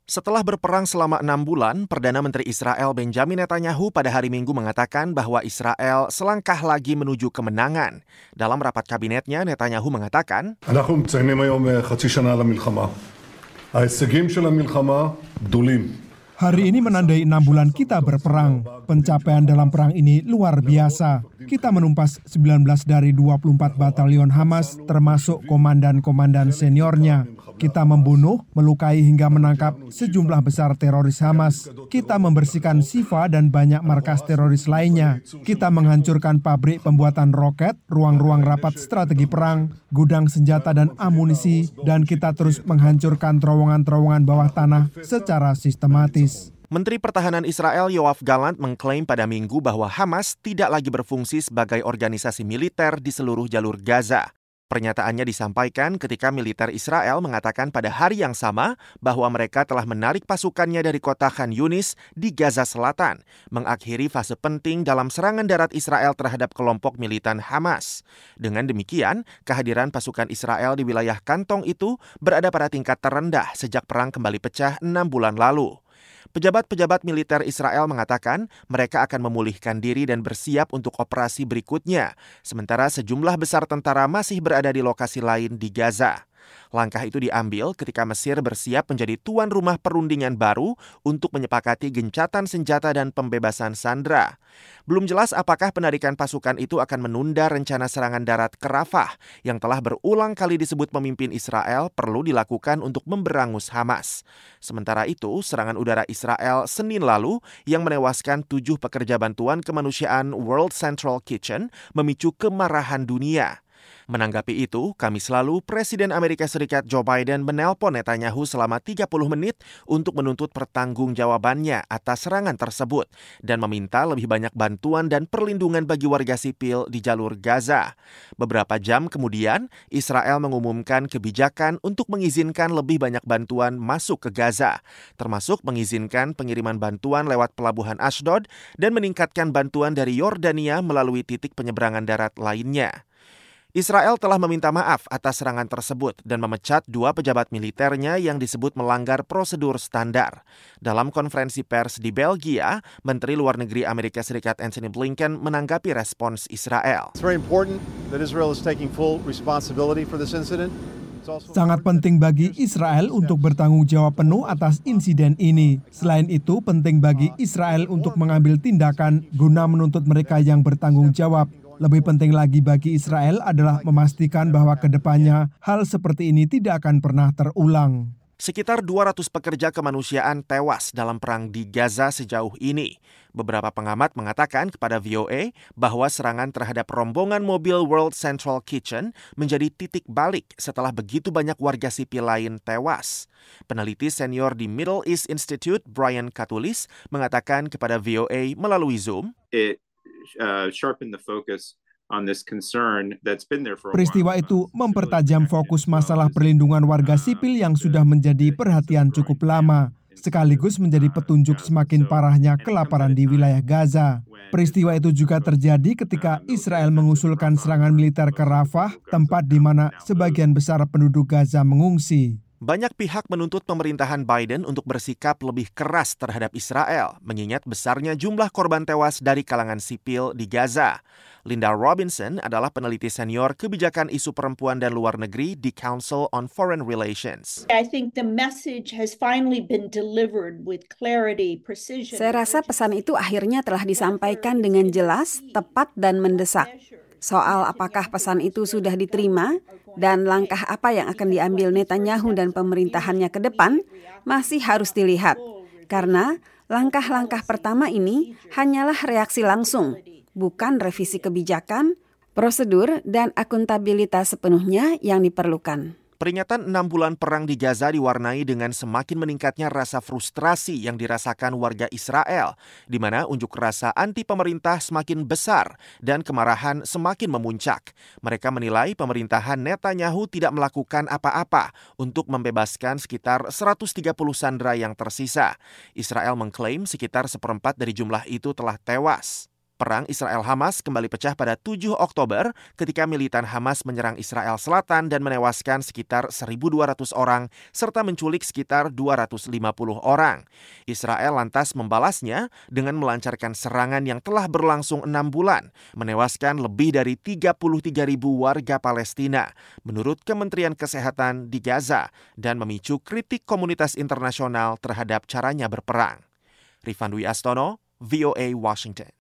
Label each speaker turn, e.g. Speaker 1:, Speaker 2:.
Speaker 1: Setelah berperang selama 6 bulan, Perdana Menteri Israel Benjamin Netanyahu pada hari Minggu mengatakan bahwa Israel selangkah lagi menuju kemenangan. Dalam rapat kabinetnya, Netanyahu mengatakan,
Speaker 2: אנחנו מציינים היום חצי שנה למלחמה. ההישגים של המלחמה גדולים.
Speaker 3: Hari ini menandai 6 bulan kita berperang. Pencapaian dalam perang ini luar biasa. Kita menumpas 19 dari 24 batalion Hamas, termasuk komandan-komandan seniornya. Kita membunuh, melukai hingga menangkap sejumlah besar teroris Hamas. Kita membersihkan Shifa dan banyak markas teroris lainnya. Kita menghancurkan pabrik pembuatan roket, ruang-ruang rapat strategi perang, gudang senjata dan amunisi, dan kita terus menghancurkan terowongan-terowongan bawah tanah secara sistematis.
Speaker 1: Menteri Pertahanan Israel Yoav Gallant mengklaim pada Minggu bahwa Hamas tidak lagi berfungsi sebagai organisasi militer di seluruh jalur Gaza. Pernyataannya disampaikan ketika militer Israel mengatakan pada hari yang sama bahwa mereka telah menarik pasukannya dari kota Khan Yunis di Gaza Selatan, mengakhiri fase penting dalam serangan darat Israel terhadap kelompok militan Hamas. Dengan demikian, kehadiran pasukan Israel di wilayah kantong itu berada pada tingkat terendah sejak perang kembali pecah 6 bulan lalu. Pejabat-pejabat militer Israel mengatakan mereka akan memulihkan diri dan bersiap untuk operasi berikutnya, sementara sejumlah besar tentara masih berada di lokasi lain di Gaza. Langkah itu diambil ketika Mesir bersiap menjadi tuan rumah perundingan baru untuk menyepakati gencatan senjata dan pembebasan sandera. Belum jelas apakah penarikan pasukan itu akan menunda rencana serangan darat ke Rafah yang telah berulang kali disebut pemimpin Israel perlu dilakukan untuk memberangus Hamas. Sementara itu, serangan udara Israel Senin lalu yang menewaskan 7 pekerja bantuan kemanusiaan World Central Kitchen memicu kemarahan dunia. Menanggapi itu, Kamis lalu, Presiden Amerika Serikat Joe Biden menelpon Netanyahu selama 30 menit untuk menuntut pertanggungjawabannya atas serangan tersebut dan meminta lebih banyak bantuan dan perlindungan bagi warga sipil di jalur Gaza. Beberapa jam kemudian, Israel mengumumkan kebijakan untuk mengizinkan lebih banyak bantuan masuk ke Gaza, termasuk mengizinkan pengiriman bantuan lewat pelabuhan Ashdod dan meningkatkan bantuan dari Yordania melalui titik penyeberangan darat lainnya. Israel telah meminta maaf atas serangan tersebut dan memecat 2 pejabat militernya yang disebut melanggar prosedur standar. Dalam konferensi pers di Belgia, Menteri Luar Negeri Amerika Serikat Antony Blinken menanggapi respons Israel.
Speaker 4: It's very important that Israel is taking full responsibility for this incident.
Speaker 3: Sangat penting bagi Israel untuk bertanggung jawab penuh atas insiden ini. Selain itu, penting bagi Israel untuk mengambil tindakan guna menuntut mereka yang bertanggung jawab. Lebih penting lagi bagi Israel adalah memastikan bahwa ke depannya hal seperti ini tidak akan pernah terulang.
Speaker 1: Sekitar 200 pekerja kemanusiaan tewas dalam perang di Gaza sejauh ini. Beberapa pengamat mengatakan kepada VOA bahwa serangan terhadap rombongan mobil World Central Kitchen menjadi titik balik setelah begitu banyak warga sipil lain tewas. Peneliti senior di Middle East Institute, Brian Katulis, mengatakan kepada VOA melalui Zoom,
Speaker 5: sharpen the focus on this concern that's been there for a while.
Speaker 3: Peristiwa itu mempertajam fokus masalah perlindungan warga sipil yang sudah menjadi perhatian cukup lama, sekaligus menjadi petunjuk semakin parahnya kelaparan di wilayah Gaza. Peristiwa itu juga terjadi ketika Israel mengusulkan serangan militer ke Rafah, tempat di mana sebagian besar penduduk Gaza mengungsi.
Speaker 1: Banyak pihak menuntut pemerintahan Biden untuk bersikap lebih keras terhadap Israel, mengingat besarnya jumlah korban tewas dari kalangan sipil di Gaza. Linda Robinson adalah peneliti senior kebijakan isu perempuan dan luar negeri di Council on Foreign Relations.
Speaker 6: I think the message has finally been delivered with clarity, precision.
Speaker 7: Saya rasa pesan itu akhirnya telah disampaikan dengan jelas, tepat, dan mendesak. Soal apakah pesan itu sudah diterima dan langkah apa yang akan diambil Netanyahu dan pemerintahannya ke depan masih harus dilihat. Karena langkah-langkah pertama ini hanyalah reaksi langsung, bukan revisi kebijakan, prosedur, dan akuntabilitas sepenuhnya yang diperlukan.
Speaker 1: Peringatan 6 bulan perang di Gaza diwarnai dengan semakin meningkatnya rasa frustrasi yang dirasakan warga Israel, di mana unjuk rasa anti pemerintah semakin besar dan kemarahan semakin memuncak. Mereka menilai pemerintahan Netanyahu tidak melakukan apa-apa untuk membebaskan sekitar 130 sandera yang tersisa. Israel mengklaim sekitar 1/4 dari jumlah itu telah tewas. Perang Israel-Hamas kembali pecah pada 7 Oktober ketika militan Hamas menyerang Israel Selatan dan menewaskan sekitar 1.200 orang serta menculik sekitar 250 orang. Israel lantas membalasnya dengan melancarkan serangan yang telah berlangsung 6 bulan, menewaskan lebih dari 33.000 warga Palestina, menurut Kementerian Kesehatan di Gaza, dan memicu kritik komunitas internasional terhadap caranya berperang. Rifan Dwi Astono, VOA Washington.